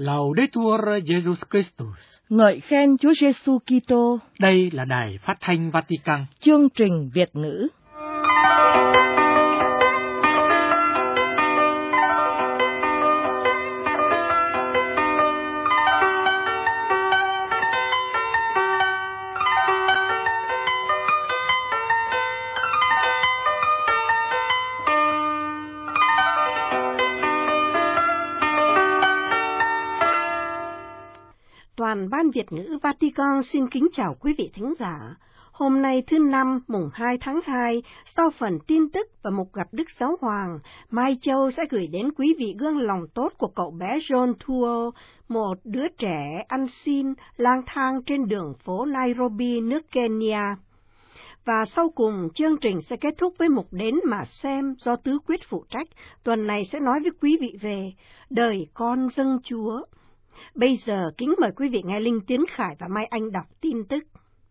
Laudetur Jesus Christus. Ngợi khen Chúa Giêsu Kitô. Đây là Đài Phát thanh Vatican. Chương trình Việt ngữ. Toàn ban Việt ngữ Vatican xin kính chào quý vị thính giả. Hôm nay thứ Năm, mùng 2 tháng 2, sau phần tin tức và mục gặp Đức Giáo Hoàng, Mai Châu sẽ gửi đến quý vị gương lòng tốt của cậu bé John Thuo, một đứa trẻ ăn xin, lang thang trên đường phố Nairobi, nước Kenya. Và sau cùng, chương trình sẽ kết thúc với mục Đến mà xem do Tứ Quyết phụ trách. Tuần này sẽ nói với quý vị về đời con dâng Chúa. Bây giờ, kính mời quý vị nghe Linh Tiến Khải và Mai Anh đọc tin tức.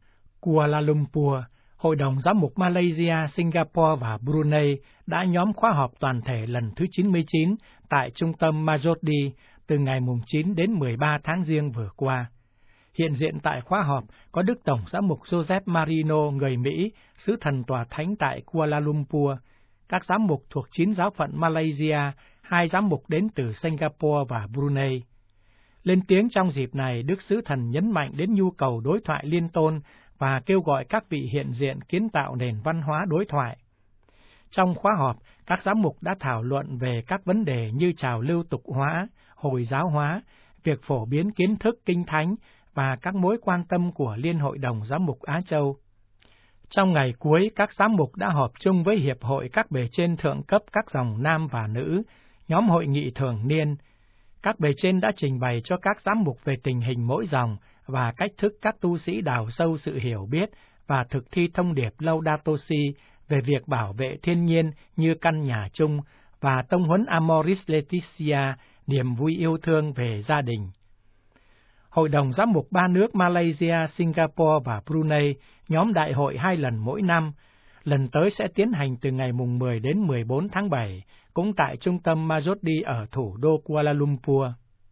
Kuala Lumpur, Hội đồng Giám mục Malaysia, Singapore và Brunei đã nhóm khóa họp toàn thể lần thứ 99 tại trung tâm Majodi từ ngày 9 đến 13 tháng Giêng vừa qua. Hiện diện tại khóa họp có Đức Tổng Giám mục Joseph Marino, người Mỹ, sứ thần tòa thánh tại Kuala Lumpur, các giám mục thuộc 9 giáo phận Malaysia, 2 giám mục đến từ Singapore và Brunei. Lên tiếng trong dịp này, Đức Sứ Thần nhấn mạnh đến nhu cầu đối thoại liên tôn và kêu gọi các vị hiện diện kiến tạo nền văn hóa đối thoại. Trong khóa họp, các giám mục đã thảo luận về các vấn đề như trào lưu tục hóa, Hồi giáo hóa, việc phổ biến kiến thức kinh thánh và các mối quan tâm của Liên hội đồng Giám mục Á Châu. Trong ngày cuối, các giám mục đã họp chung với Hiệp hội các bề trên thượng cấp các dòng nam và nữ, nhóm hội nghị thường niên. Các bề trên đã trình bày cho các giám mục về tình hình mỗi dòng và cách thức các tu sĩ đào sâu sự hiểu biết và thực thi thông điệp Laudato Si về việc bảo vệ thiên nhiên như căn nhà chung và tông huấn Amoris Laetitia, niềm vui yêu thương về gia đình. Hội đồng Giám mục ba nước Malaysia, Singapore và Brunei nhóm đại hội 2 lần mỗi năm. Lần tới sẽ tiến hành từ ngày mùng 10 đến 14 tháng 7, cũng tại trung tâm Majodi ở thủ đô Kuala Lumpur.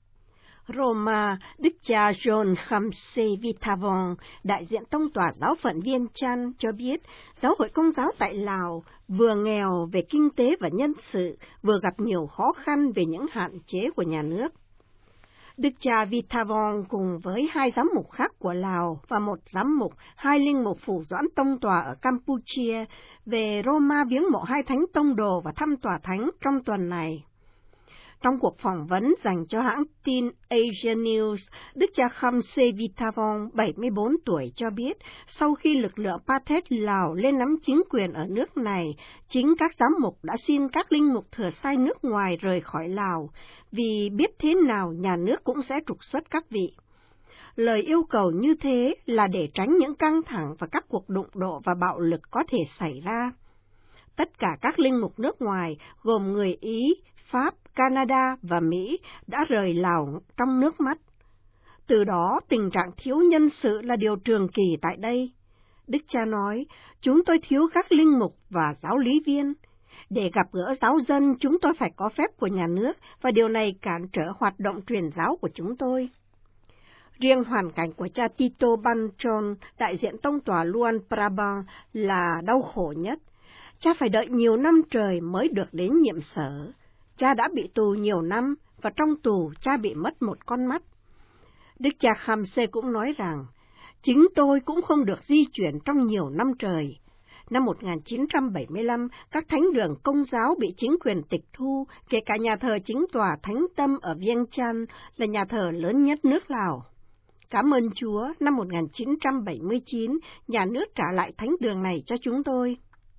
Roma, Đức cha John Khamsevithavong, đại diện tông tòa giáo phận Viêng Chăn cho biết, giáo hội Công giáo tại Lào vừa nghèo về kinh tế và nhân sự, vừa gặp nhiều khó khăn về những hạn chế của nhà nước. Đức cha Vithavong cùng với 2 giám mục khác của Lào và 1 giám mục, 2 linh mục phủ doãn tông tòa ở Campuchia về Roma viếng mộ 2 thánh tông đồ và thăm tòa thánh trong tuần này. Trong cuộc phỏng vấn dành cho hãng tin Asia News, Đức cha Khamsevithavong, 74 tuổi, cho biết sau khi lực lượng Pathet Lào lên nắm chính quyền ở nước này, chính các giám mục đã xin các linh mục thừa sai nước ngoài rời khỏi Lào, vì biết thế nào nhà nước cũng sẽ trục xuất các vị. Lời yêu cầu như thế là để tránh những căng thẳng và các cuộc đụng độ và bạo lực có thể xảy ra. Tất cả các linh mục nước ngoài, gồm người Ý, Pháp, Canada và Mỹ đã rời Lào trong nước mắt. Từ đó, tình trạng thiếu nhân sự là điều trường kỳ tại đây. Đức cha nói, chúng tôi thiếu các linh mục và giáo lý viên. Để gặp gỡ giáo dân, chúng tôi phải có phép của nhà nước, và điều này cản trở hoạt động truyền giáo của chúng tôi. Riêng hoàn cảnh của cha Tito Banchon, đại diện tông tòa Luang Prabang, là đau khổ nhất. Cha phải đợi nhiều năm trời mới được đến nhiệm sở. Cha đã bị tù nhiều năm, và trong tù cha bị mất một con mắt. Đức cha Khamse cũng nói rằng, chính tôi cũng không được di chuyển trong nhiều năm trời. Năm 1975, các thánh đường Công giáo bị chính quyền tịch thu, kể cả nhà thờ chính tòa Thánh Tâm ở Viêng Chăn là nhà thờ lớn nhất nước Lào. Cảm ơn Chúa, năm 1979, nhà nước trả lại thánh đường này cho chúng tôi.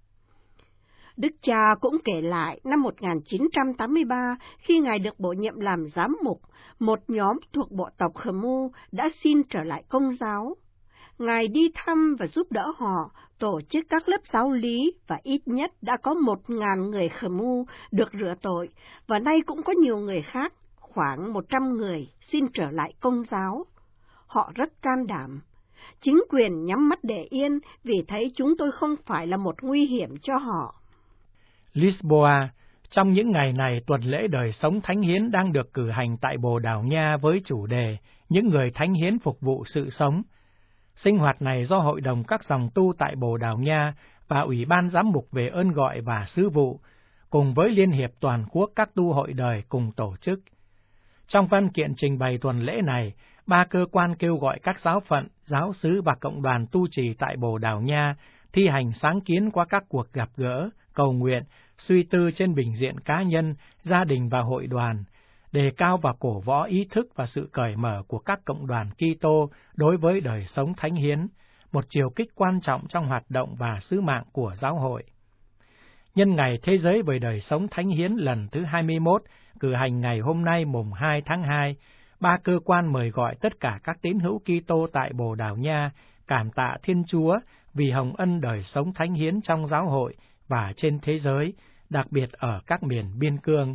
Đức cha cũng kể lại năm 1983, khi Ngài được bổ nhiệm làm giám mục, một nhóm thuộc bộ tộc Khmer đã xin trở lại Công giáo. Ngài đi thăm và giúp đỡ họ, tổ chức các lớp giáo lý và ít nhất đã có 1.000 người Khmer được rửa tội, và nay cũng có nhiều người khác, khoảng 100 người, xin trở lại Công giáo. Họ rất can đảm. Chính quyền nhắm mắt để yên vì thấy chúng tôi không phải là một nguy hiểm cho họ. Lisboa, Trong những ngày này, tuần lễ đời sống thánh hiến đang được cử hành tại Bồ Đào Nha với chủ đề Những người thánh hiến phục vụ sự sống. Sinh hoạt này do Hội đồng các dòng tu tại Bồ Đào Nha và Ủy ban Giám mục về ơn gọi và sứ vụ, cùng với Liên hiệp Toàn quốc các tu hội đời cùng tổ chức. Trong văn kiện trình bày tuần lễ này, 3 cơ quan kêu gọi các giáo phận, giáo xứ và cộng đoàn tu trì tại Bồ Đào Nha thi hành sáng kiến qua các cuộc gặp gỡ, cầu nguyện, suy tư trên bình diện cá nhân, gia đình và hội đoàn, đề cao và cổ võ ý thức và sự cởi mở của các cộng đoàn Kitô đối với đời sống thánh hiến, một chiều kích quan trọng trong hoạt động và sứ mạng của giáo hội. Nhân ngày Thế giới về đời sống thánh hiến lần thứ 21, cử hành ngày hôm nay mùng 2 tháng 2, 3 cơ quan mời gọi tất cả các tín hữu Kitô tại Bồ Đào Nha cảm tạ Thiên Chúa vì hồng ân đời sống thánh hiến trong giáo hội và trên thế giới, đặc biệt ở các miền biên cương.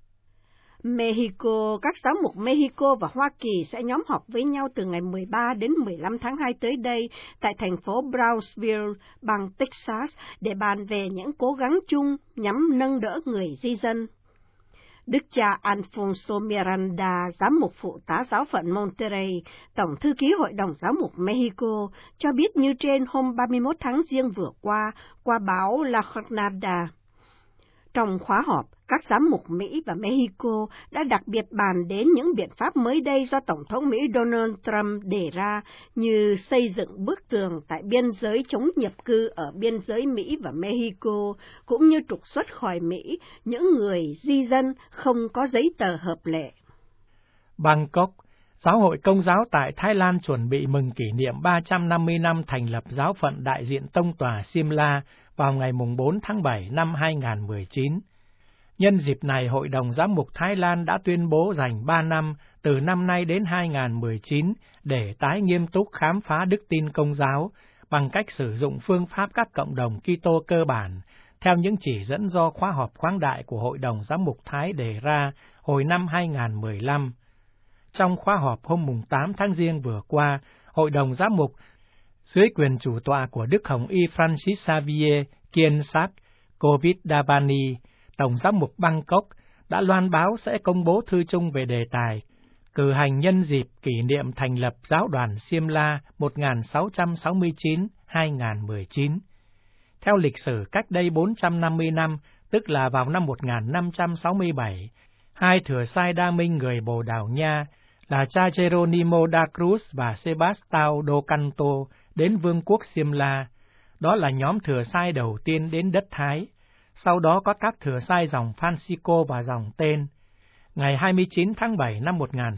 Mexico, các giáo mục Mexico và Hoa Kỳ sẽ nhóm họp với nhau từ ngày 13 đến 15 tháng 2 tới đây tại thành phố Brownsville, bang Texas, để bàn về những cố gắng chung nhằm nâng đỡ người di dân. Đức cha Alfonso Miranda, giám mục phụ tá giáo phận Monterrey, tổng thư ký Hội đồng Giáo mục Mexico, cho biết như trên hôm 31 tháng Giêng vừa qua báo La Jornada. Trong khóa họp, các giám mục Mỹ và Mexico đã đặc biệt bàn đến những biện pháp mới đây do Tổng thống Mỹ Donald Trump đề ra, như xây dựng bức tường tại biên giới chống nhập cư ở biên giới Mỹ và Mexico, cũng như trục xuất khỏi Mỹ những người di dân không có giấy tờ hợp lệ. Bangkok, Giáo hội Công giáo tại Thái Lan chuẩn bị mừng kỷ niệm 350 năm thành lập giáo phận đại diện Tông tòa Simla vào ngày 4 tháng 7 năm 2019. Nhân dịp này, Hội đồng Giám mục Thái Lan đã tuyên bố dành 3 năm từ năm nay đến 2019 để tái nghiêm túc khám phá đức tin Công giáo bằng cách sử dụng phương pháp các cộng đồng Kitô cơ bản, theo những chỉ dẫn do khóa họp khoáng đại của Hội đồng Giám mục Thái đề ra hồi năm 2015. Trong khóa họp hôm 8 tháng Giêng vừa qua, Hội đồng Giám mục dưới quyền chủ tọa của Đức Hồng Y Francis Xavier Kiensak Koviddabani, Tổng giám mục Bangkok, đã loan báo sẽ công bố thư chung về đề tài cử hành nhân dịp kỷ niệm thành lập giáo đoàn Simla 1669-2019. Theo lịch sử cách đây 450 năm, tức là vào năm 1567, hai thừa sai đa minh người Bồ Đào Nha là cha Geronimo da Cruz và Sebastião do Canto đến vương quốc Simla. Đó là nhóm thừa sai đầu tiên đến đất Thái. Sau đó có các thừa sai dòng Francisco và dòng tên. Ngày 29 tháng 7 năm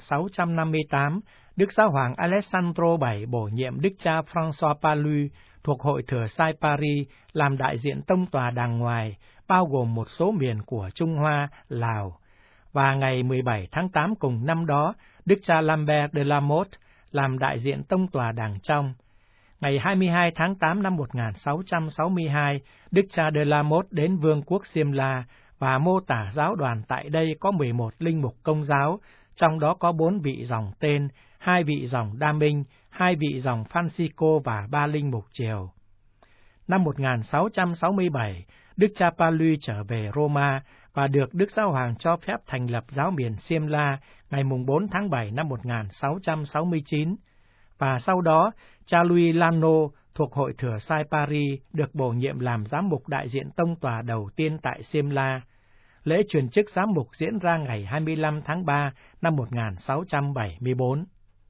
1658, Đức Giáo hoàng Alessandro VII bổ nhiệm Đức cha François Palu thuộc Hội thừa sai Paris làm đại diện tông tòa đàng ngoài, bao gồm một số miền của Trung Hoa, Lào. Và ngày 17 tháng 8 cùng năm đó, Đức cha Lambert de la Motte làm đại diện tông tòa đàng trong. Ngày 22 tháng 8 năm 1662, Đức cha de la Motte đến Vương quốc Simla và mô tả giáo đoàn tại đây có 11 linh mục Công giáo, trong đó có 4 vị dòng tên, 2 vị dòng Đa Minh, 2 vị dòng Francisco và 3 linh mục Triều. Năm 1667, Đức cha Palu trở về Roma và được Đức Giáo hoàng cho phép thành lập giáo miền Simla ngày 4 tháng 7 năm 1669. Và sau đó, cha Louis Lano thuộc Hội thừa sai Paris được bổ nhiệm làm giám mục đại diện tông tòa đầu tiên tại Simla. Lễ truyền chức giám mục diễn ra ngày 25 tháng 3 năm 1674.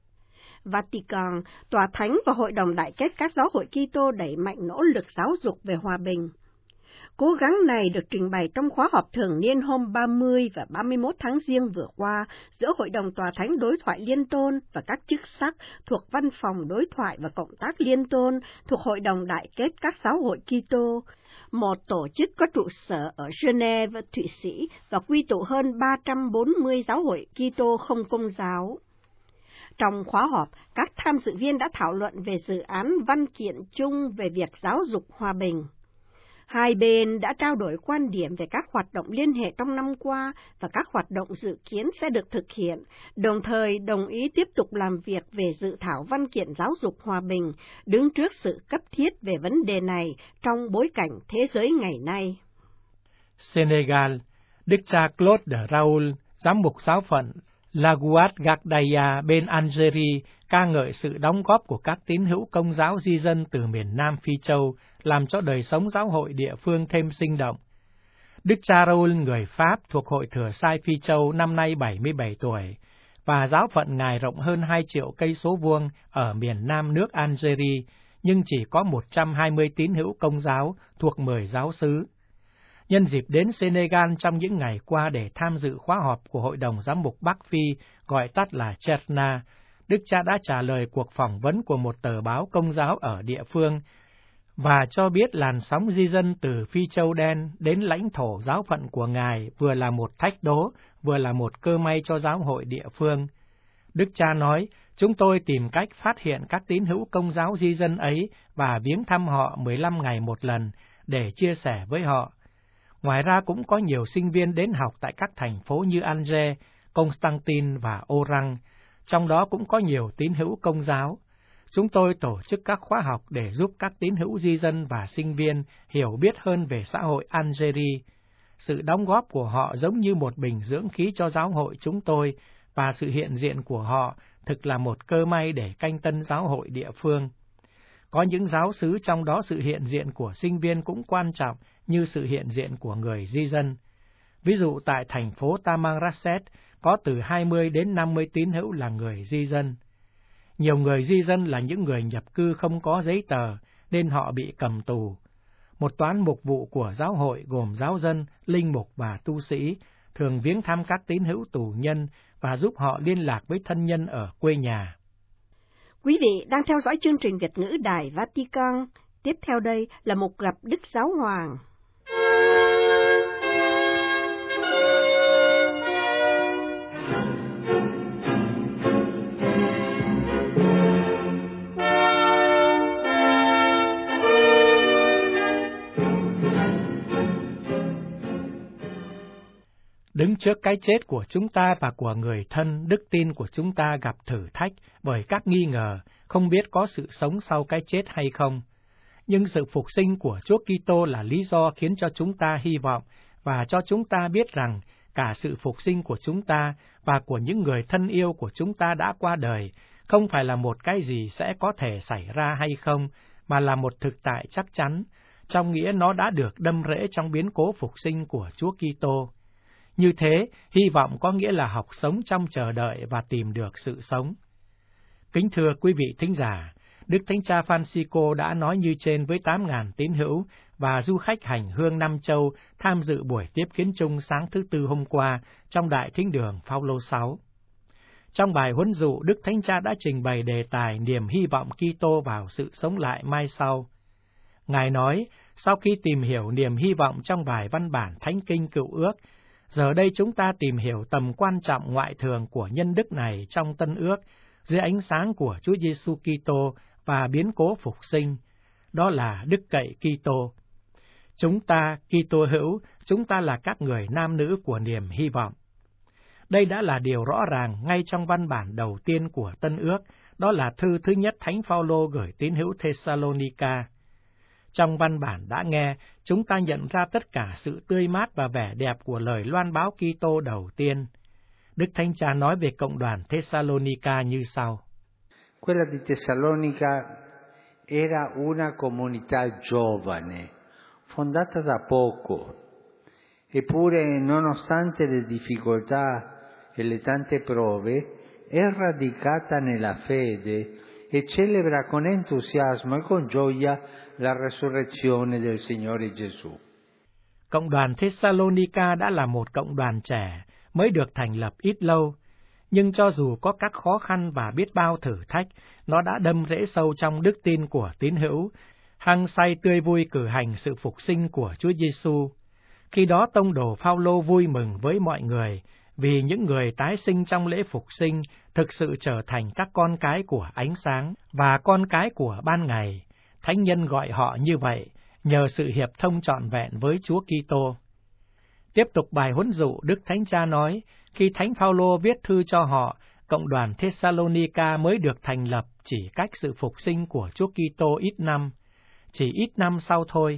Vatican, Tòa Thánh và Hội đồng Đại kết các giáo hội Kitô đẩy mạnh nỗ lực giáo dục về hòa bình. Cố gắng này được trình bày trong khóa họp thường niên hôm 30 và 31 tháng Giêng vừa qua giữa Hội đồng Tòa Thánh Đối thoại Liên tôn và các chức sắc thuộc Văn phòng Đối thoại và Cộng tác Liên tôn thuộc Hội đồng Đại kết các giáo hội Kitô, một tổ chức có trụ sở ở Geneva, Thụy Sĩ và quy tụ hơn 340 giáo hội Kitô không Công giáo. Trong khóa họp, các tham dự viên đã thảo luận về dự án văn kiện chung về việc giáo dục hòa bình. Hai bên đã trao đổi quan điểm về các hoạt động liên hệ trong năm qua và các hoạt động dự kiến sẽ được thực hiện, đồng thời đồng ý tiếp tục làm việc về dự thảo văn kiện giáo dục hòa bình, đứng trước sự cấp thiết về vấn đề này trong bối cảnh thế giới ngày nay. Senegal, Đức cha Claude de Raoul, giám mục giáo phận Laguat Gardaya bên Algeria, ca ngợi sự đóng góp của các tín hữu Công giáo di dân từ miền Nam Phi Châu, làm cho đời sống giáo hội địa phương thêm sinh động. Đức cha Raoul, người Pháp thuộc Hội Thừa Sai Phi Châu, năm nay 77 tuổi, và giáo phận Ngài rộng hơn 2 triệu cây số vuông ở miền Nam nước Algeria, nhưng chỉ có 120 tín hữu Công giáo thuộc 10 giáo xứ. Nhân dịp đến Senegal trong những ngày qua để tham dự khóa họp của Hội đồng Giám mục Bắc Phi, gọi tắt là Cherna, Đức cha đã trả lời cuộc phỏng vấn của một tờ báo Công giáo ở địa phương, và cho biết làn sóng di dân từ Phi Châu Đen đến lãnh thổ giáo phận của Ngài vừa là một thách đố, vừa là một cơ may cho giáo hội địa phương. Đức cha nói, chúng tôi tìm cách phát hiện các tín hữu Công giáo di dân ấy và viếng thăm họ 15 ngày một lần để chia sẻ với họ. Ngoài ra cũng có nhiều sinh viên đến học tại các thành phố như Alger, Constantine và Oran, trong đó cũng có nhiều tín hữu Công giáo. Chúng tôi tổ chức các khóa học để giúp các tín hữu di dân và sinh viên hiểu biết hơn về xã hội Algeria. Sự đóng góp của họ giống như một bình dưỡng khí cho giáo hội chúng tôi, và sự hiện diện của họ thực là một cơ may để canh tân giáo hội địa phương. Có những giáo xứ trong đó sự hiện diện của sinh viên cũng quan trọng như sự hiện diện của người di dân. Ví dụ tại thành phố Tamanrasset có từ 20 đến 50 tín hữu là người di dân. Nhiều người di dân là những người nhập cư không có giấy tờ nên họ bị cầm tù. Một toán mục vụ của giáo hội gồm giáo dân, linh mục và tu sĩ thường viếng thăm các tín hữu tù nhân và giúp họ liên lạc với thân nhân ở quê nhà. Quý vị đang theo dõi chương trình Việt ngữ Đài Vatican. Tiếp theo đây là một gặp Đức Giáo Hoàng. Đứng trước cái chết của chúng ta và của người thân, đức tin của chúng ta gặp thử thách bởi các nghi ngờ, không biết có sự sống sau cái chết hay không. Nhưng sự phục sinh của Chúa Kitô là lý do khiến cho chúng ta hy vọng và cho chúng ta biết rằng cả sự phục sinh của chúng ta và của những người thân yêu của chúng ta đã qua đời không phải là một cái gì sẽ có thể xảy ra hay không, mà là một thực tại chắc chắn, trong nghĩa nó đã được đâm rễ trong biến cố phục sinh của Chúa Kitô. Như thế, hy vọng có nghĩa là học sống trong chờ đợi và tìm được sự sống. Kính thưa quý vị thính giả, Đức Thánh Cha Francisco đã nói như trên với 8.000 tín hữu và du khách hành hương Nam Châu tham dự buổi tiếp kiến chung sáng thứ Tư hôm qua trong Đại Thính đường Phaolô 6. Trong bài huấn dụ, Đức Thánh Cha đã trình bày đề tài niềm hy vọng Kitô vào sự sống lại mai sau. Ngài nói, sau khi tìm hiểu niềm hy vọng trong vài văn bản Thánh Kinh Cựu Ước, giờ đây chúng ta tìm hiểu tầm quan trọng ngoại thường của nhân đức này trong Tân Ước, dưới ánh sáng của Chúa Giêsu Kitô và biến cố phục sinh, đó là đức cậy Kitô. Chúng ta, Kitô hữu, chúng ta là các người nam nữ của niềm hy vọng. Đây đã là điều rõ ràng ngay trong văn bản đầu tiên của Tân Ước, đó là thư thứ nhất Thánh Phaolô gửi tín hữu Thessalonica. Trong văn bản đã nghe, chúng ta nhận ra tất cả sự tươi mát và vẻ đẹp của lời loan báo Kitô đầu tiên. Đức Thánh Cha nói về cộng đoàn Thessalonica như sau. Quella di Tessalonica era una comunità giovane, fondata da poco, eppure nonostante le difficoltà e le tante prove, è radicata nella fede e celebra con entusiasmo e con gioia la resurrezione del Signore Gesù. Cộng đoàn Thessalonica đã là một cộng đoàn trẻ, mới được thành lập ít lâu, nhưng cho dù có các khó khăn và biết bao thử thách, nó đã đâm rễ sâu trong đức tin của tín hữu, hăng say tươi vui cử hành sự phục sinh của Chúa Giêsu. Khi đó tông đồ Phaolô vui mừng với mọi người, vì những người tái sinh trong lễ phục sinh thực sự trở thành các con cái của ánh sáng và con cái của ban ngày. Thánh nhân gọi họ như vậy, nhờ sự hiệp thông trọn vẹn với Chúa Kitô. Tiếp tục bài huấn dụ, Đức Thánh Cha nói, khi Thánh Phaolô viết thư cho họ, cộng đoàn Thessalonica mới được thành lập chỉ cách sự phục sinh của Chúa Kitô ít năm. Chỉ ít năm sau thôi,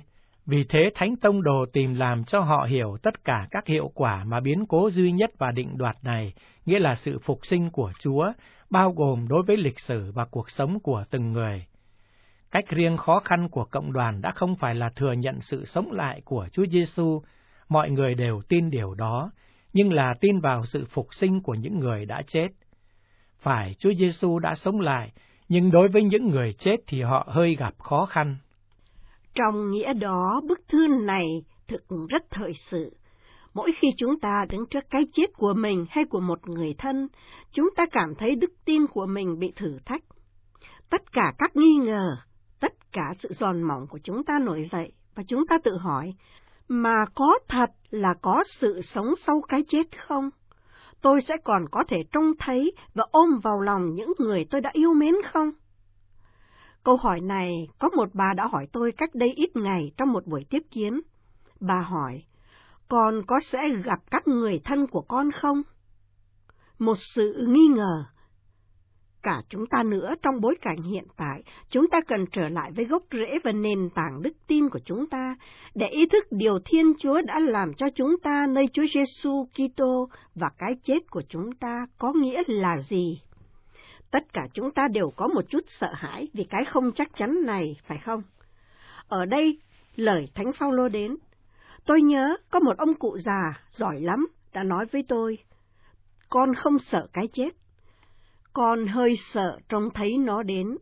Vì thế Thánh Tông Đồ tìm làm cho họ hiểu tất cả các hiệu quả mà biến cố duy nhất và định đoạt này, nghĩa là sự phục sinh của Chúa, bao gồm đối với lịch sử và cuộc sống của từng người. Cách riêng khó khăn của cộng đoàn đã không phải là thừa nhận sự sống lại của Chúa Giêsu, mọi người đều tin điều đó, nhưng là tin vào sự phục sinh của những người đã chết. Phải, Chúa Giêsu đã sống lại, nhưng đối với những người chết thì họ hơi gặp khó khăn. Trong nghĩa đó, bức thư này thực rất thời sự. Mỗi khi chúng ta đứng trước cái chết của mình hay của một người thân, chúng ta cảm thấy đức tin của mình bị thử thách. Tất cả các nghi ngờ, tất cả sự giòn mỏng của chúng ta nổi dậy, và chúng ta tự hỏi, mà có thật là có sự sống sau cái chết không? Tôi sẽ còn có thể trông thấy và ôm vào lòng những người tôi đã yêu mến không? Câu hỏi này có một bà đã hỏi tôi cách đây ít ngày trong một buổi tiếp kiến. Bà hỏi, con có sẽ gặp các người thân của con không? Một sự nghi ngờ. Cả chúng ta nữa trong bối cảnh hiện tại, chúng ta cần trở lại với gốc rễ và nền tảng đức tin của chúng ta, để ý thức điều Thiên Chúa đã làm cho chúng ta nơi Chúa Giêsu Kitô và cái chết của chúng ta có nghĩa là gì. Tất cả chúng ta đều có một chút sợ hãi vì cái không chắc chắn này, phải không? Ở đây, lời Thánh Phaolô đến. Tôi nhớ có một ông cụ già, giỏi lắm, đã nói với tôi, con không sợ cái chết, con hơi sợ trông thấy nó đến.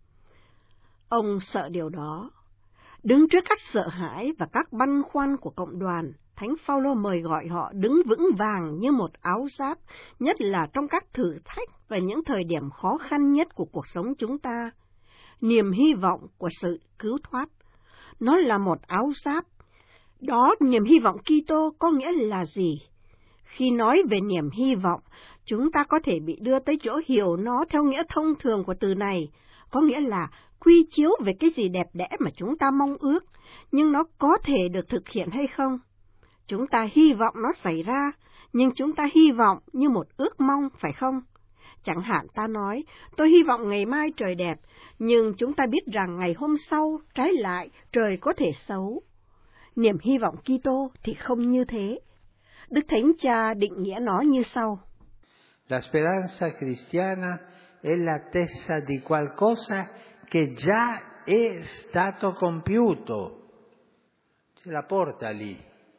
Ông sợ điều đó. Đứng trước các sợ hãi và các băn khoăn của cộng đoàn, Thánh Phaolô mời gọi họ đứng vững vàng như một áo giáp, nhất là trong các thử thách và những thời điểm khó khăn nhất của cuộc sống chúng ta. Niềm hy vọng của sự cứu thoát. Nó là một áo giáp. Đó, niềm hy vọng Kitô có nghĩa là gì? Khi nói về niềm hy vọng, chúng ta có thể bị đưa tới chỗ hiểu nó theo nghĩa thông thường của từ này, có nghĩa là quy chiếu về cái gì đẹp đẽ mà chúng ta mong ước, nhưng nó có thể được thực hiện hay không? Chúng ta hy vọng nó xảy ra, nhưng chúng ta hy vọng như một ước mong, phải không? Chẳng hạn ta nói, tôi hy vọng ngày mai trời đẹp, nhưng chúng ta biết rằng ngày hôm sau, trái lại, trời có thể xấu. Niềm hy vọng Kitô thì không như thế. Đức Thánh Cha định nghĩa nó như sau. La speranza cristiana è l'attesa di qualcosa che già è stato compiuto. C'è la porta lì.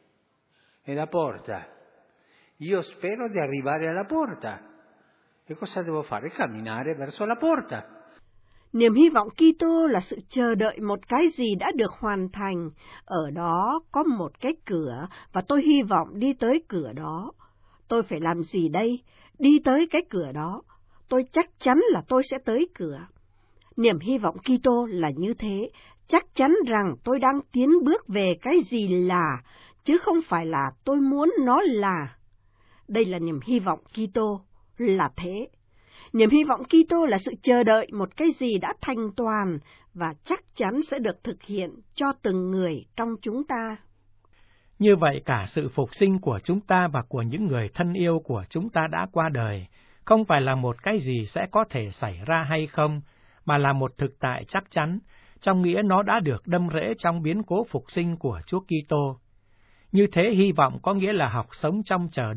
È la porta. Io spero di arrivare alla porta. E cosa devo fare? Camminare verso la porta. Niềm hy vọng Kitô là sự chờ đợi một cái gì đã được hoàn thành. Ở đó có một cái cửa, và tôi hy vọng đi tới cửa đó. Tôi phải làm gì đây? Đi tới cái cửa đó. Tôi chắc chắn là tôi sẽ tới cửa. Niềm hy vọng Kitô là như thế, chắc chắn rằng tôi đang tiến bước về cái gì là, chứ không phải là tôi muốn nó là. Đây là niềm hy vọng Kitô, là thế. Niềm hy vọng Kitô là sự chờ đợi một cái gì đã thành toàn và chắc chắn sẽ được thực hiện cho từng người trong chúng ta. Như vậy cả sự phục sinh của chúng ta và của những người thân yêu của chúng ta đã qua đời, không phải là một cái gì sẽ có thể xảy ra hay không, mà là một thực tại chắc chắn, trong nghĩa nó đã được đâm rễ trong biến cố phục sinh của Chúa Kitô. Như thế hy vọng có nghĩa là học sống trong chờ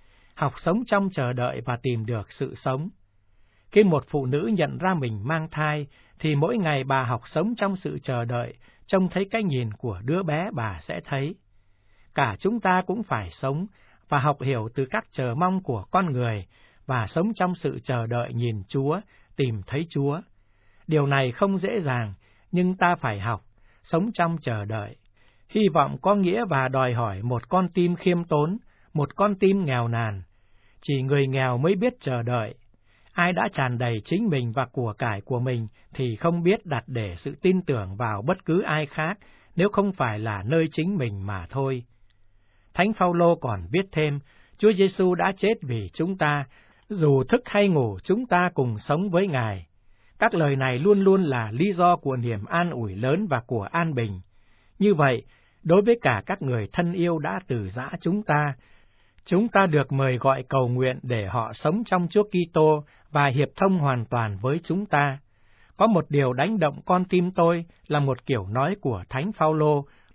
đợi và tìm được sự sống. Khi một phụ nữ nhận ra mình mang thai, thì mỗi ngày bà học sống trong sự chờ đợi, trông thấy cái nhìn của đứa bé bà sẽ thấy. Cả chúng ta cũng phải sống và học hiểu từ các chờ mong của con người và sống trong sự chờ đợi nhìn Chúa, tìm thấy Chúa. Điều này không dễ dàng, nhưng ta phải học, sống trong chờ đợi. Hy vọng có nghĩa và đòi hỏi một con tim khiêm tốn, một con tim nghèo nàn. Chỉ người nghèo mới biết chờ đợi. Ai đã tràn đầy chính mình và của cải của mình thì không biết đặt để sự tin tưởng vào bất cứ ai khác, nếu không phải là nơi chính mình mà thôi. Thánh Phaolô còn viết thêm, Chúa Giêsu đã chết vì chúng ta, dù thức hay ngủ chúng ta cùng sống với Ngài. Các lời này luôn luôn là lý do của niềm an ủi lớn và của an bình. Như vậy, đối với cả các người thân yêu đã từ giã chúng ta được mời gọi cầu nguyện để họ sống trong Chúa Kitô và hiệp thông hoàn toàn với chúng ta. Có một điều đánh động con tim tôi là một kiểu nói của Thánh Phaolô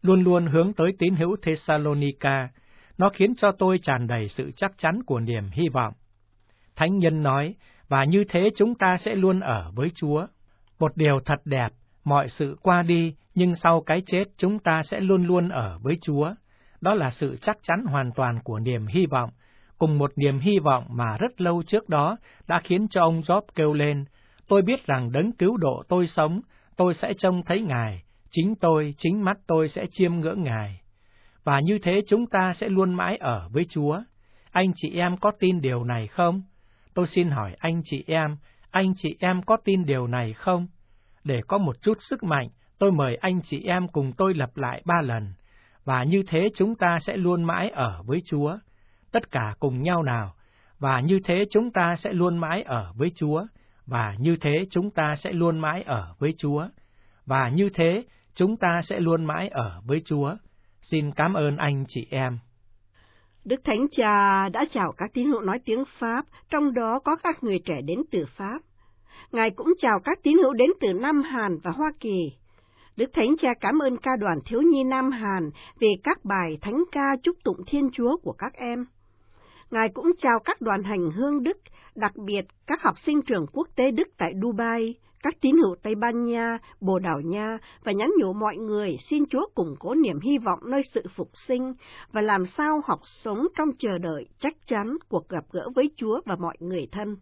luôn luôn hướng tới tín hữu Thessalonica. Nó khiến cho tôi tràn đầy sự chắc chắn của niềm hy vọng. Thánh nhân nói, và như thế chúng ta sẽ luôn ở với Chúa. Một điều thật đẹp, mọi sự qua đi, nhưng sau cái chết chúng ta sẽ luôn luôn ở với Chúa. Đó là sự chắc chắn hoàn toàn của niềm hy vọng, cùng một niềm hy vọng mà rất lâu trước đó đã khiến cho ông Job kêu lên, tôi biết rằng đấng cứu độ tôi sống, tôi sẽ trông thấy Ngài, chính mắt tôi sẽ chiêm ngưỡng Ngài. Và như thế chúng ta sẽ luôn mãi ở với Chúa. Anh chị em có tin điều này không? Tôi xin hỏi anh chị em có tin điều này không? Để có một chút sức mạnh, tôi mời anh chị em cùng tôi lặp lại 3 lần. Và như thế chúng ta sẽ luôn mãi ở với Chúa. Tất cả cùng nhau nào. Và như thế chúng ta sẽ luôn mãi ở với Chúa. Và như thế chúng ta sẽ luôn mãi ở với Chúa. Và như thế chúng ta sẽ luôn mãi ở với Chúa. Xin cảm ơn anh chị em. Đức Thánh Cha đã chào các tín hữu nói tiếng Pháp, trong đó có các người trẻ đến từ Pháp. Ngài cũng chào các tín hữu đến từ Nam Hàn và Hoa Kỳ. Đức Thánh Cha cảm ơn ca đoàn thiếu nhi Nam Hàn về các bài thánh ca chúc tụng Thiên Chúa của các em. Ngài cũng chào các đoàn hành hương Đức, đặc biệt các học sinh trường quốc tế Đức tại Dubai, các tín hữu Tây Ban Nha, Bồ Đào Nha và nhắn nhủ mọi người xin Chúa củng cố niềm hy vọng nơi sự phục sinh và làm sao học sống trong chờ đợi chắc chắn cuộc gặp gỡ với Chúa và mọi người thân.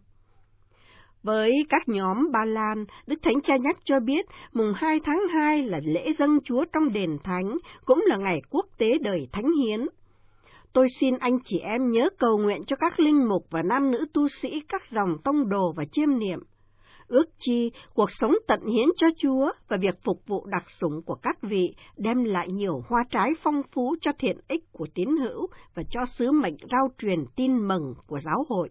Với các nhóm Ba Lan, Đức Thánh Cha nhắc cho biết mùng 2 tháng 2 là lễ dâng Chúa trong đền thánh, cũng là ngày quốc tế đời thánh hiến. Tôi xin anh chị em nhớ cầu nguyện cho các linh mục và nam nữ tu sĩ các dòng tông đồ và chiêm niệm. Ước chi cuộc sống tận hiến cho Chúa và việc phục vụ đặc sủng của các vị đem lại nhiều hoa trái phong phú cho thiện ích của tín hữu và cho sứ mệnh rao truyền tin mừng của giáo hội.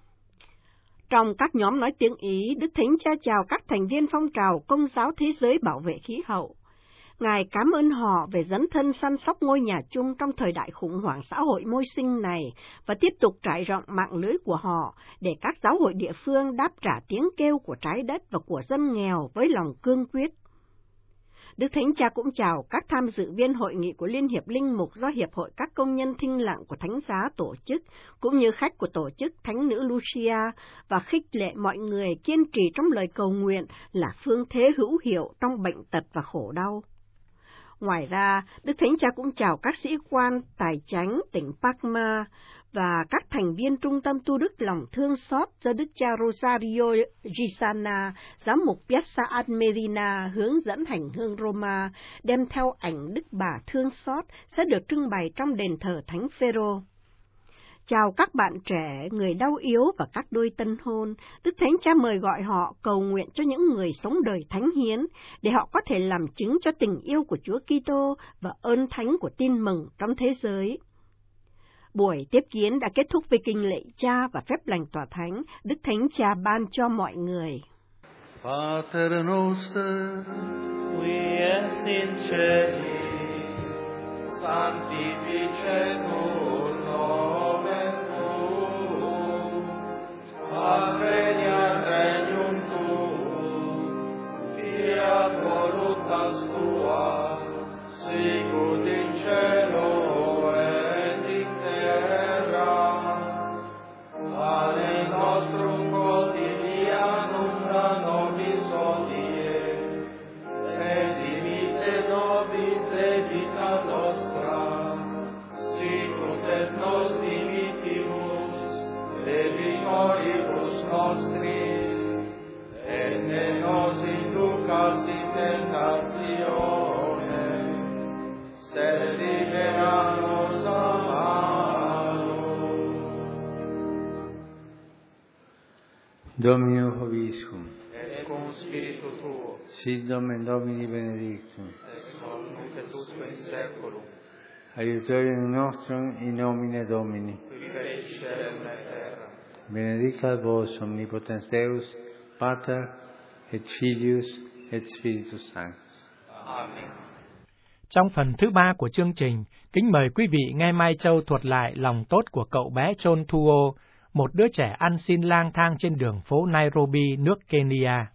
Trong các nhóm nói tiếng Ý, Đức Thánh Cha chào các thành viên phong trào Công giáo Thế giới bảo vệ khí hậu. Ngài cảm ơn họ về dấn thân săn sóc ngôi nhà chung trong thời đại khủng hoảng xã hội môi sinh này và tiếp tục trải rộng mạng lưới của họ để các giáo hội địa phương đáp trả tiếng kêu của trái đất và của dân nghèo với lòng cương quyết. Đức Thánh Cha cũng chào các tham dự viên hội nghị của Liên hiệp Linh mục do Hiệp hội các công nhân thinh lặng của Thánh giá tổ chức, cũng như khách của tổ chức Thánh nữ Lucia, và khích lệ mọi người kiên trì trong lời cầu nguyện là phương thế hữu hiệu trong bệnh tật và khổ đau. Ngoài ra, Đức Thánh Cha cũng chào các sĩ quan tài chánh tỉnh Parma và các thành viên Trung tâm Tu Đức Lòng Thương Xót do Đức cha Rosario Gisana, giám mục Piazza Armerina hướng dẫn hành hương Roma, đem theo ảnh Đức Bà Thương Xót sẽ được trưng bày trong đền thờ Thánh Phêrô. Chào các bạn trẻ, người đau yếu và các đôi tân hôn, Đức Thánh Cha mời gọi họ cầu nguyện cho những người sống đời thánh hiến, để họ có thể làm chứng cho tình yêu của Chúa Kitô và ơn thánh của tin mừng trong thế giới. Buổi tiếp kiến đã kết thúc với kinh lạy Cha và phép lành tòa thánh, Đức Thánh Cha ban cho mọi người. Pater noster, qui es in celis, sanctificetur nomen tuum, adveniat regnum tuum, fiat voluntas tua, sicut in cielo et in terra. Pane nostrum quotidianum da nobis hodie, et dimitte nobis debita nostra, sicut et nos dimittimus debitoribus nostris, et ne nos inducas in tentatione, sed libera nos a malo. Domino Hoviscum, Et cum spiritu tuo, sit Nomen Domini benedictum, ex hoc nunc et usque in saeculum, aiutorium nostrum in nomine Domini, qui feci caelum et terra. benedicat vos omnipotens Deus, Pater et Filius et Spiritus Sanctus. Amen. Trong phần thứ 3 của chương trình, kính mời quý vị nghe Mai Châu thuật lại lòng tốt của cậu bé John Thuo, một đứa trẻ ăn xin lang thang trên đường phố Nairobi, nước Kenya.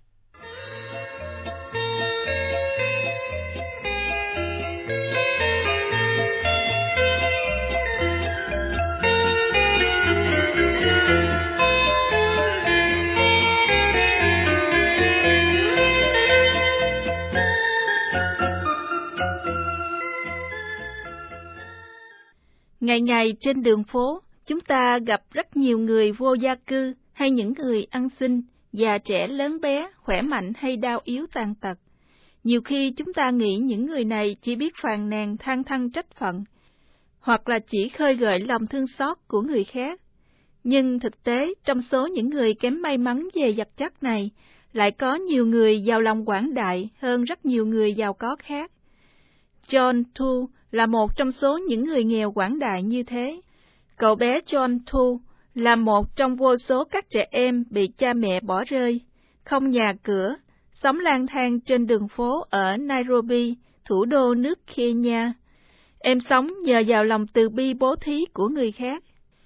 Ngày ngày trên đường phố, chúng ta gặp rất nhiều người vô gia cư hay những người ăn xin, già trẻ lớn bé, khỏe mạnh hay đau yếu tàn tật. Nhiều khi chúng ta nghĩ những người này chỉ biết phàn nàn than thăng trách phận, hoặc là chỉ khơi gợi lòng thương xót của người khác. Nhưng thực tế, trong số những người kém may mắn về vật chất này, lại có nhiều người giàu lòng quảng đại hơn rất nhiều người giàu có khác. John Thu là một trong số những người nghèo quảng đại như thế. Cậu bé John Thu là một trong vô số các trẻ em bị cha mẹ bỏ rơi, không nhà cửa, sống lang thang trên đường phố ở Nairobi, thủ đô nước Kenya. Em sống nhờ vào lòng từ bi bố thí của người khác.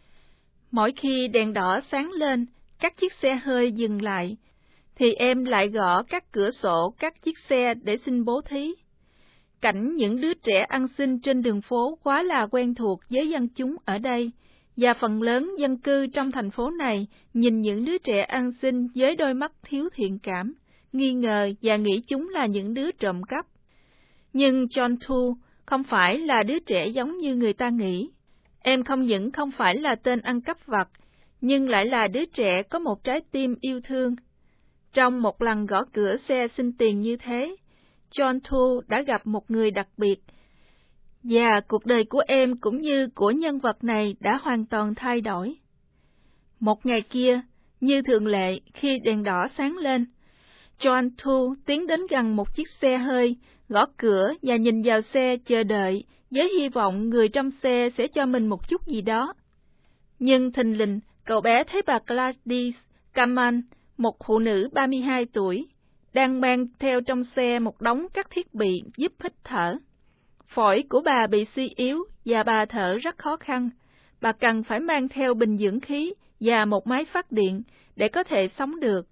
Mỗi khi đèn đỏ sáng lên, các chiếc xe hơi dừng lại, thì em lại gõ các cửa sổ các chiếc xe để xin bố thí. Cảnh những đứa trẻ ăn xin trên đường phố quá là quen thuộc với dân chúng ở đây, và phần lớn dân cư trong thành phố này nhìn những đứa trẻ ăn xin với đôi mắt thiếu thiện cảm, nghi ngờ và nghĩ chúng là những đứa trộm cắp. Nhưng John Thu không phải là đứa trẻ giống như người ta nghĩ. Em không những không phải là tên ăn cắp vặt, nhưng lại là đứa trẻ có một trái tim yêu thương. Trong một lần gõ cửa xe xin tiền như thế, John Thu đã gặp một người đặc biệt, và cuộc đời của em cũng như của nhân vật này đã hoàn toàn thay đổi. Một ngày kia, như thường lệ, khi đèn đỏ sáng lên, John Thu tiến đến gần một chiếc xe hơi, gõ cửa và nhìn vào xe chờ đợi, với hy vọng người trong xe sẽ cho mình một chút gì đó. Nhưng thình lình, cậu bé thấy bà Gladys Kaman, một phụ nữ 32 tuổi, đang mang theo trong xe một đống các thiết bị giúp hít thở. Phổi của bà bị suy yếu và bà thở rất khó khăn. Bà cần phải mang theo bình dưỡng khí và một máy phát điện để có thể sống được.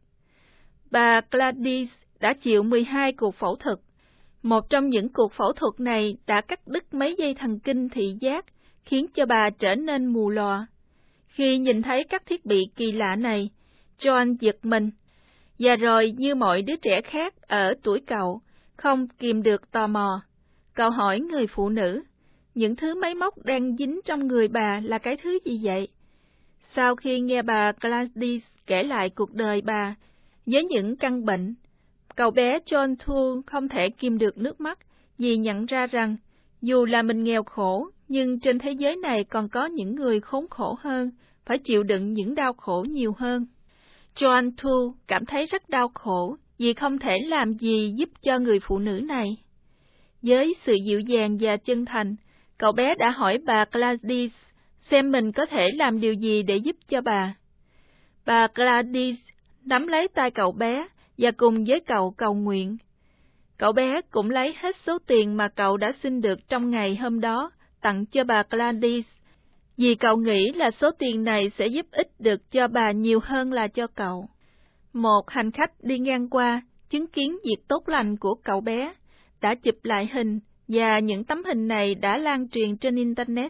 Bà Gladys đã chịu 12 cuộc phẫu thuật. Một trong những cuộc phẫu thuật này đã cắt đứt mấy dây thần kinh thị giác, khiến cho bà trở nên mù lòa. Khi nhìn thấy các thiết bị kỳ lạ này, John giật mình, và rồi như mọi đứa trẻ khác ở tuổi cậu, không kìm được tò mò. Cậu hỏi người phụ nữ, những thứ máy móc đang dính trong người bà là cái thứ gì vậy? Sau khi nghe bà Gladys kể lại cuộc đời bà với những căn bệnh, cậu bé John Thu không thể kìm được nước mắt vì nhận ra rằng dù là mình nghèo khổ, nhưng trên thế giới này còn có những người khốn khổ hơn, phải chịu đựng những đau khổ nhiều hơn. John Thu cảm thấy rất đau khổ vì không thể làm gì giúp cho người phụ nữ này. Với sự dịu dàng và chân thành, cậu bé đã hỏi bà Gladys xem mình có thể làm điều gì để giúp cho bà. Bà Gladys nắm lấy tay cậu bé và cùng với cậu cầu nguyện. Cậu bé cũng lấy hết số tiền mà cậu đã xin được trong ngày hôm đó tặng cho bà Gladys, vì cậu nghĩ là số tiền này sẽ giúp ích được cho bà nhiều hơn là cho cậu. Một hành khách đi ngang qua, chứng kiến việc tốt lành của cậu bé, đã chụp lại hình, và những tấm hình này đã lan truyền trên Internet,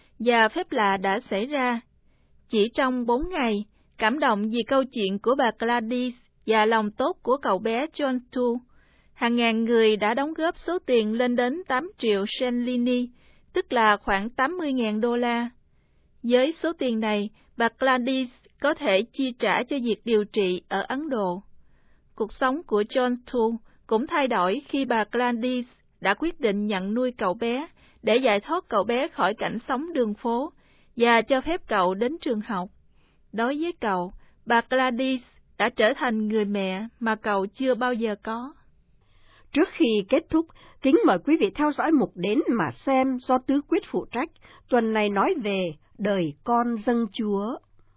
và phép lạ đã xảy ra. Chỉ trong 4 ngày, cảm động vì câu chuyện của bà Gladys và lòng tốt của cậu bé John Thu, hàng ngàn người đã đóng góp số tiền lên đến 8 triệu Shelini, tức là khoảng 80.000 đô la. Với số tiền này, bà Gladys có thể chi trả cho việc điều trị ở Ấn Độ. Cuộc sống của John Thu cũng thay đổi khi bà Gladys đã quyết định nhận nuôi cậu bé để giải thoát cậu bé khỏi cảnh sống đường phố và cho phép cậu đến trường học. Đối với cậu, bà Gladys đã trở thành người mẹ mà cậu chưa bao giờ có. Trước khi kết thúc, kính mời quý vị theo dõi mục Đến mà xem do Tứ Quyết phụ trách, tuần này nói về đời con dâng Chúa.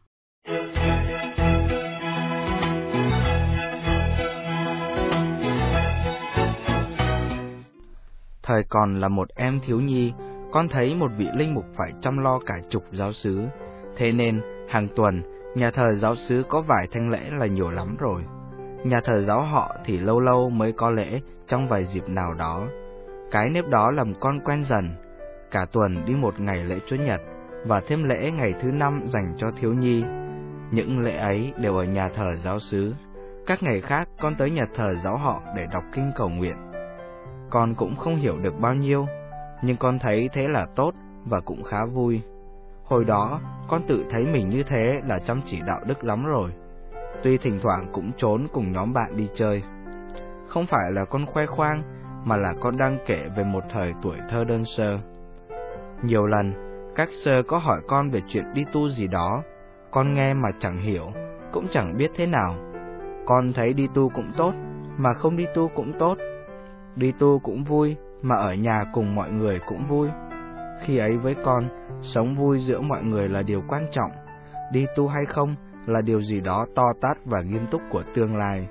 Thời còn là một em thiếu nhi, con thấy một vị linh mục phải chăm lo cả chục giáo xứ. Thế nên, hàng tuần, nhà thờ giáo xứ có vài thánh lễ là nhiều lắm rồi. Nhà thờ giáo họ thì lâu lâu mới có lễ trong vài dịp nào đó. Cái nếp đó làm con quen dần. Cả tuần đi một ngày lễ Chúa Nhật, và thêm lễ ngày thứ 5 dành cho thiếu nhi. Những lễ ấy đều ở nhà thờ giáo xứ. Các ngày khác con tới nhà thờ giáo họ để đọc kinh cầu nguyện. Con cũng không hiểu được bao nhiêu, nhưng con thấy thế là tốt và cũng khá vui. Hồi đó, con tự thấy mình như thế là chăm chỉ đạo đức lắm rồi. Tuy thỉnh thoảng cũng trốn cùng nhóm bạn đi chơi. Không phải là con khoe khoang, mà là con đang kể về một thời tuổi thơ đơn sơ. Nhiều lần, các sơ có hỏi con về chuyện đi tu gì đó, con nghe mà chẳng hiểu, cũng chẳng biết thế nào. Con thấy đi tu cũng tốt, mà không đi tu cũng tốt. Đi tu cũng vui, mà ở nhà cùng mọi người cũng vui. Khi ấy với con, sống vui giữa mọi người là điều quan trọng. Đi tu hay không là điều gì đó to tát và nghiêm túc của tương lai.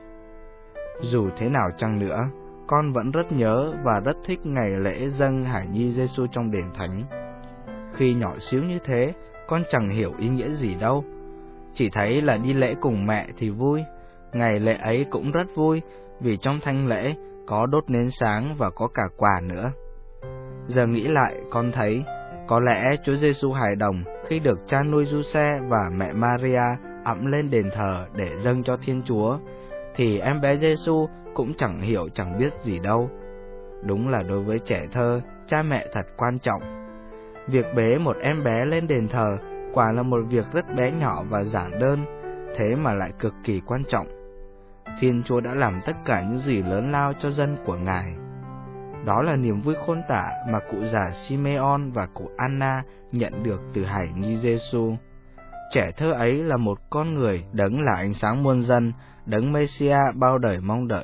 Dù thế nào chăng nữa, con vẫn rất nhớ và rất thích ngày lễ dâng Hải Nhi Giêsu trong đền thánh. Khi nhỏ xíu như thế, con chẳng hiểu ý nghĩa gì đâu. Chỉ thấy là đi lễ cùng mẹ thì vui. Ngày lễ ấy cũng rất vui, vì trong thánh lễ có đốt nến sáng và có cả quà nữa. Giờ nghĩ lại, con thấy có lẽ Chúa Giêsu hài đồng khi được cha nuôi Giuse và mẹ Maria ẵm lên đền thờ để dâng cho Thiên Chúa, thì em bé Giêsu cũng chẳng hiểu chẳng biết gì đâu. Đúng là đối với trẻ thơ, cha mẹ thật quan trọng. Việc bế một em bé lên đền thờ quả là một việc rất bé nhỏ và giản đơn, thế mà lại cực kỳ quan trọng. Thiên Chúa đã làm tất cả những gì lớn lao cho dân của Ngài. Đó là niềm vui khôn tả mà cụ già Simeon và cụ Anna nhận được từ Hải Nhi Giêsu. Trẻ thơ ấy là một con người, đấng là ánh sáng muôn dân, đấng Mêsia bao đời mong đợi.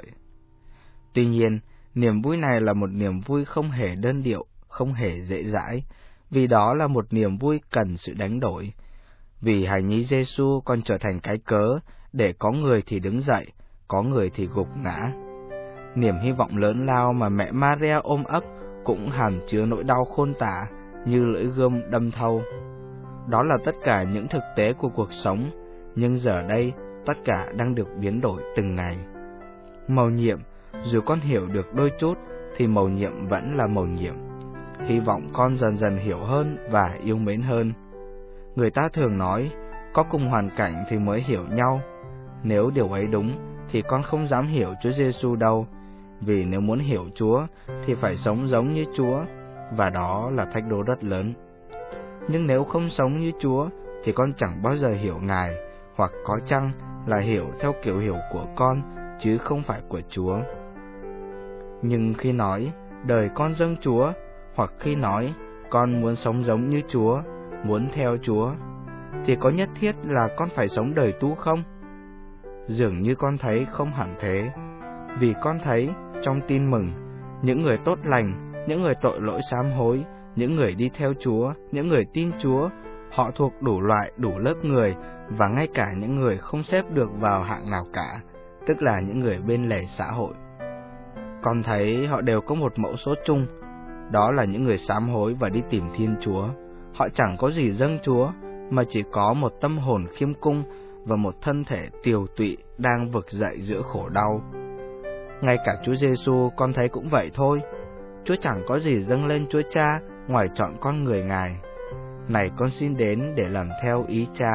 Tuy nhiên, niềm vui này là một niềm vui không hề đơn điệu, không hề dễ dãi, vì đó là một niềm vui cần sự đánh đổi. Vì Hải Nhi Giêsu còn trở thành cái cớ để có người thì đứng dậy, có người thì gục ngã. Niềm hy vọng lớn lao mà mẹ Maria ôm ấp cũng hàm chứa nỗi đau khôn tả như lưỡi gươm đâm thâu. Đó là tất cả những thực tế của cuộc sống, nhưng giờ đây tất cả đang được biến đổi từng ngày. Mầu nhiệm, dù con hiểu được đôi chút thì mầu nhiệm vẫn là mầu nhiệm. Hy vọng con dần dần hiểu hơn và yêu mến hơn. Người ta thường nói, có cùng hoàn cảnh thì mới hiểu nhau. Nếu điều ấy đúng thì con không dám hiểu Chúa Giêsu đâu, vì nếu muốn hiểu Chúa thì phải sống giống như Chúa, và đó là thách đố rất lớn. Nhưng nếu không sống như Chúa thì con chẳng bao giờ hiểu Ngài, hoặc có chăng là hiểu theo kiểu hiểu của con chứ không phải của Chúa. Nhưng khi nói đời con dâng Chúa, hoặc khi nói con muốn sống giống như Chúa, muốn theo Chúa, thì có nhất thiết là con phải sống đời tu không? Dường như con thấy không hẳn thế, vì con thấy trong tin mừng, những người tốt lành, những người tội lỗi sám hối, những người đi theo Chúa, những người tin Chúa, họ thuộc đủ loại, đủ lớp người, và ngay cả những người không xếp được vào hạng nào cả, tức là những người bên lề xã hội. Con thấy họ đều có một mẫu số chung, đó là những người sám hối và đi tìm Thiên Chúa. Họ chẳng có gì dâng Chúa, mà chỉ có một tâm hồn khiêm cung và một thân thể tiều tụy đang vực dậy giữa khổ đau. Ngay cả Chúa Giêsu con thấy cũng vậy thôi. Chúa chẳng có gì dâng lên Chúa Cha ngoài chọn con người Ngài. Này con xin đến để làm theo ý Cha.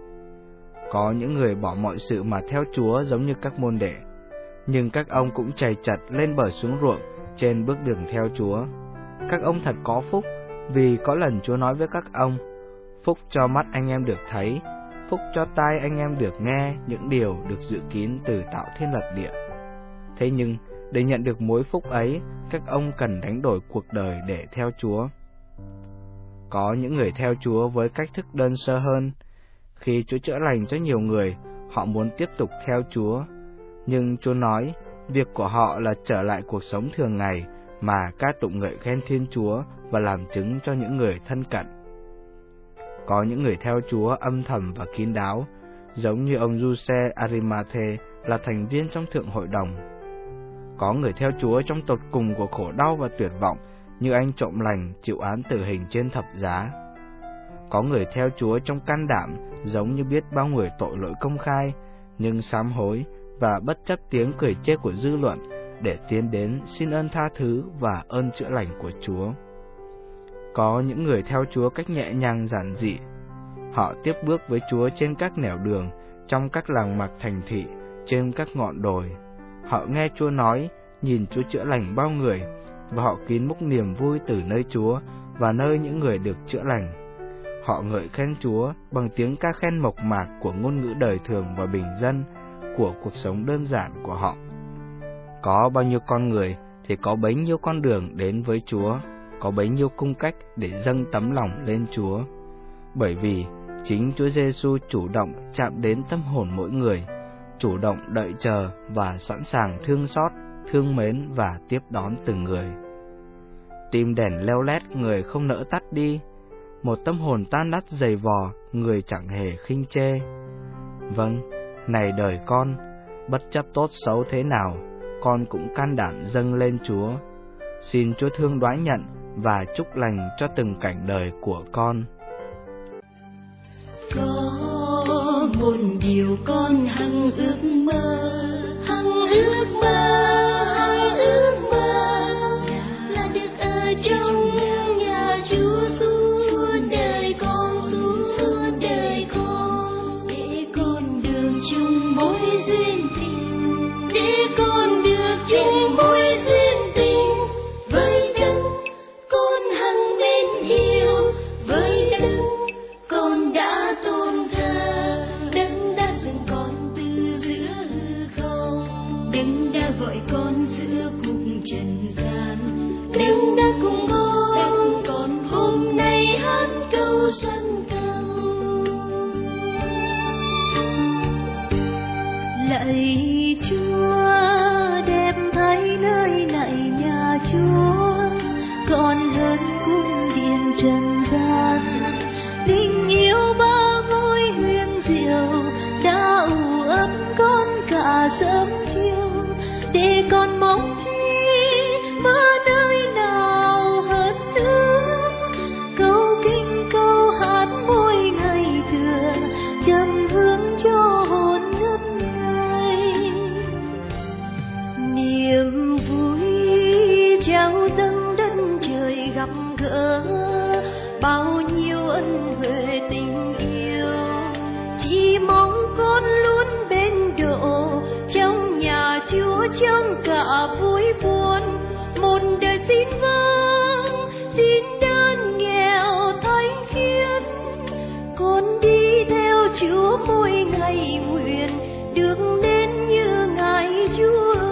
Có những người bỏ mọi sự mà theo Chúa giống như các môn đệ, nhưng các ông cũng chầy chật lên bờ xuống ruộng trên bước đường theo Chúa. Các ông thật có phúc, vì có lần Chúa nói với các ông, phúc cho mắt anh em được thấy, phúc cho tai anh em được nghe những điều được dự kín từ tạo thiên lập địa. Thế nhưng, để nhận được mối phúc ấy, các ông cần đánh đổi cuộc đời để theo Chúa. Có những người theo Chúa với cách thức đơn sơ hơn. Khi Chúa chữa lành cho nhiều người, họ muốn tiếp tục theo Chúa. Nhưng Chúa nói, việc của họ là trở lại cuộc sống thường ngày mà ca tụng ngợi khen Thiên Chúa và làm chứng cho những người thân cận. Có những người theo Chúa âm thầm và kín đáo, giống như ông Giuse Arimathe là thành viên trong Thượng Hội đồng. Có người theo Chúa trong tột cùng của khổ đau và tuyệt vọng, như anh trộm lành chịu án tử hình trên thập giá. Có người theo Chúa trong can đảm, giống như biết bao người tội lỗi công khai, nhưng sám hối và bất chấp tiếng cười chê của dư luận để tiến đến xin ơn tha thứ và ơn chữa lành của Chúa. Có những người theo Chúa cách nhẹ nhàng giản dị. Họ tiếp bước với Chúa trên các nẻo đường, trong các làng mạc thành thị, trên các ngọn đồi. Họ nghe Chúa nói, nhìn Chúa chữa lành bao người, và họ kín múc niềm vui từ nơi Chúa và nơi những người được chữa lành. Họ ngợi khen Chúa bằng tiếng ca khen mộc mạc của ngôn ngữ đời thường và bình dân, của cuộc sống đơn giản của họ. Có bao nhiêu con người thì có bấy nhiêu con đường đến với Chúa, có bấy nhiêu cung cách để dâng tấm lòng lên Chúa. Bởi vì chính Chúa Giêsu chủ động chạm đến tâm hồn mỗi người, chủ động đợi chờ và sẵn sàng thương xót, thương mến và tiếp đón từng người. Tim đèn leo lét người không nỡ tắt đi, một tâm hồn tan nát dày vò người chẳng hề khinh chê. Vâng, này đời con, bất chấp tốt xấu thế nào, con cũng can đảm dâng lên Chúa. Xin Chúa thương đoái nhận và chúc lành cho từng cảnh đời của con. Có một điều con hằng ước mơ, là được ở trong nhà Chúa suốt đời con, để con được chung mối duyên tình, với Đấng con hằng mến yêu, với Đấng con đã tôn thờ. Đấng đã dựng con từ giữa hư không, Đấng đã gọi con giữa cuộc trần gian, Đấng đã cùng con hôm nay hát câu sân cầu. Lạy Chúa, đẹp thấy nơi này nhà Chúa, còn hơn cung điện trần gian. Tình yêu ba ngôi huyền diệu đã ủ ấm con cả sớm chiều, để con mong chi mơ nơi nào hơn nữa. Câu kinh câu hát mỗi ngày thừa, trầm hương cho hồn ngất ngây. Niềm vui trao dâng đất trời gặp gỡ, bao nhiêu ân huệ tình yêu. Chỉ mong con luôn bên độ, trong nhà Chúa trong cả vui buồn. Một đời xin vâng, xin đơn nghèo thánh khiết, con đi theo Chúa mỗi ngày nguyện được đến như Ngài Chúa ơi.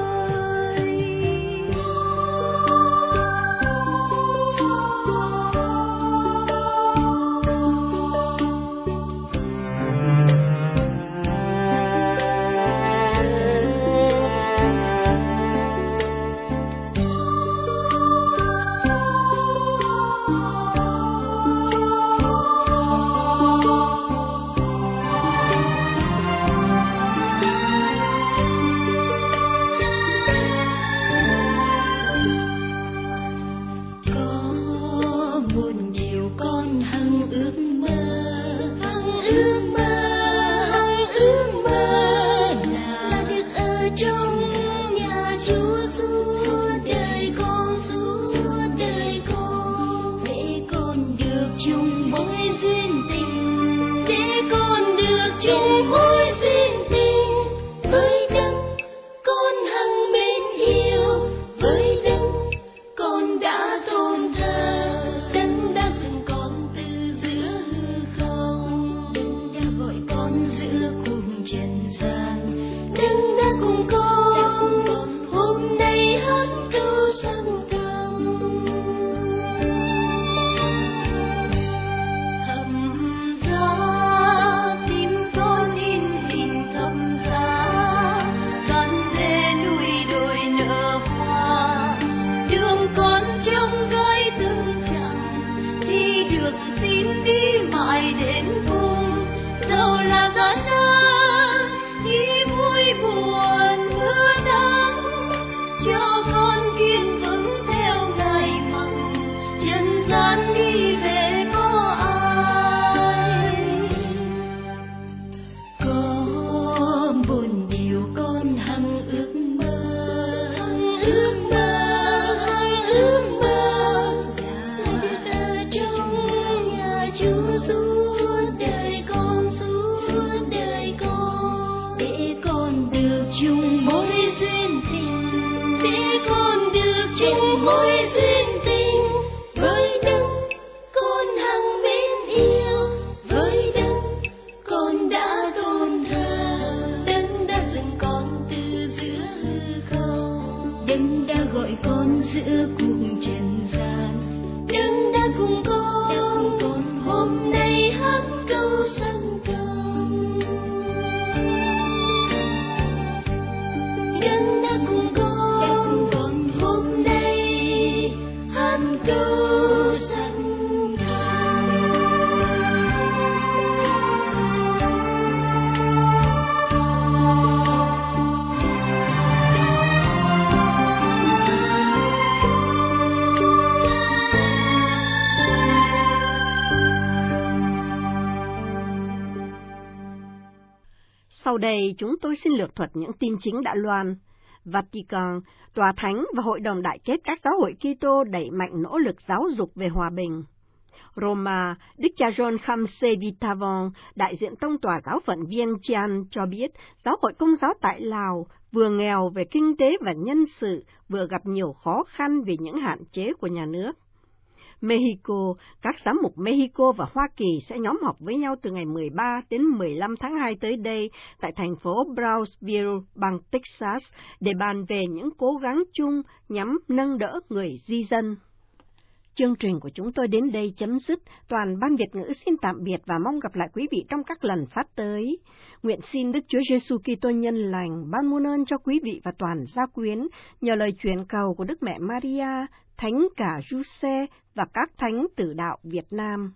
Sau đây chúng tôi xin lược thuật những tin chính đã loan. Vatican, Tòa Thánh và Hội đồng Đại kết các giáo hội Kitô đẩy mạnh nỗ lực giáo dục về hòa bình. Roma, Đức cha John Khamsevitavong, đại diện tông tòa giáo phận Vientiane cho biết, giáo hội Công giáo tại Lào vừa nghèo về kinh tế và nhân sự, vừa gặp nhiều khó khăn vì những hạn chế của nhà nước. Mexico, các giám mục Mexico và Hoa Kỳ sẽ nhóm họp với nhau từ ngày 13 đến 15 tháng 2 tới đây tại thành phố Brownsville, bang Texas, để bàn về những cố gắng chung nhằm nâng đỡ người di dân. Chương trình của chúng tôi đến đây chấm dứt. Toàn ban Việt ngữ xin tạm biệt và mong gặp lại quý vị trong các lần phát tới. Nguyện xin Đức Chúa Giêsu Kitô nhân lành ban muôn ơn cho quý vị và toàn gia quyến nhờ lời truyền cầu của Đức Mẹ Maria, Thánh cả Giuse và các thánh tử đạo Việt Nam.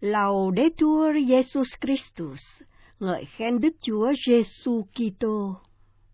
Laudetur Jesus Christus, ngợi khen Đức Chúa Giêsu Kitô.